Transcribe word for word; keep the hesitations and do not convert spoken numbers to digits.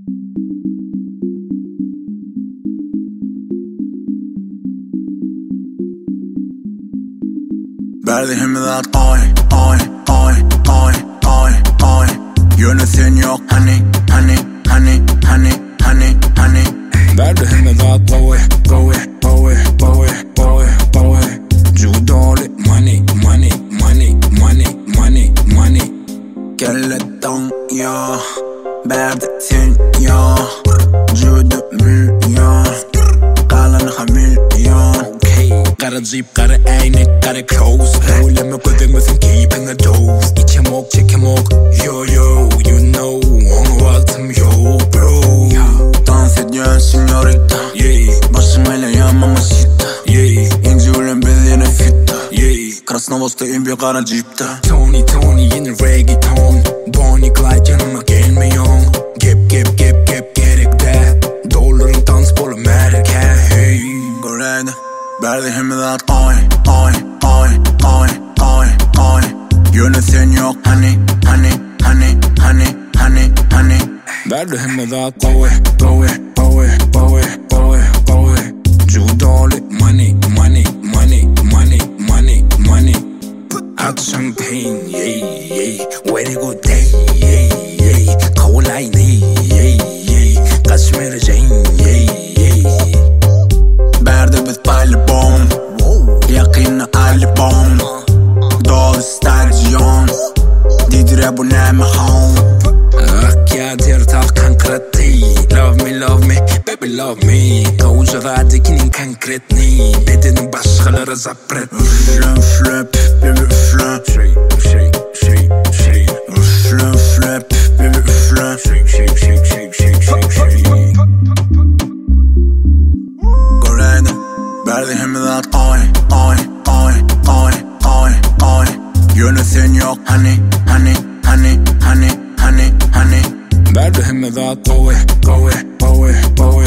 Verdiğimden oy oy oy oy oy oy. Yönesin yok hani hani hani hani hani hani. Verdiğimden oy oy oy oy oy oy. Judoli money money money money money money. Geletten ya verdiğin ya. Judu milyon kalan hamilyon. Kara jeep, kara ayna, kara clothes. Söyleme koymuyorsun keeping a dose. İçem ok, çekem ok. Yo yo, you know, onu altım yo bro. Dans ediyor señorita. Yeah, Başım hele ya mamacita. yeah, İnci ulen bildiğine fitta. yeah. Krasnovosta'yım bir kara jeepte. Tony Tony yine reggaeton. Bonnie Clyde yanıma gelmiyorsun. Gep gep gep gep gerek de. Doların dansbolu merken. Hey. Gorede verdiğimden oy oy oy oy oy oy. Yönesin yok hani hani hani hani hani hani. Verdiğimden oy oy oy oy oy oy. Judoli money money money money money money. Hot champagne yeah yeah. Very good day yeah yeah. Kavulay ne yeah yeah. Kaşmir Jane yeah yeah. Berdi biz paylı bom. Yakını album. Dolu stadion. Didire bu ne mi home. Ak ya der tak konkreti. Love me love me baby love me. Kavuşaradakinin konkretni. Bedenin başkaları zapret. Üfle üfle baby üfle. Shake shake shake shake. Üfle üfle baby üfle. Shake shake shake shake shake shake shake. Gorede verdiğimden oy oy oy oy oy oy. Yönesin yok hani hani hani hani hani hani. Verdiğimden oy oy oy oy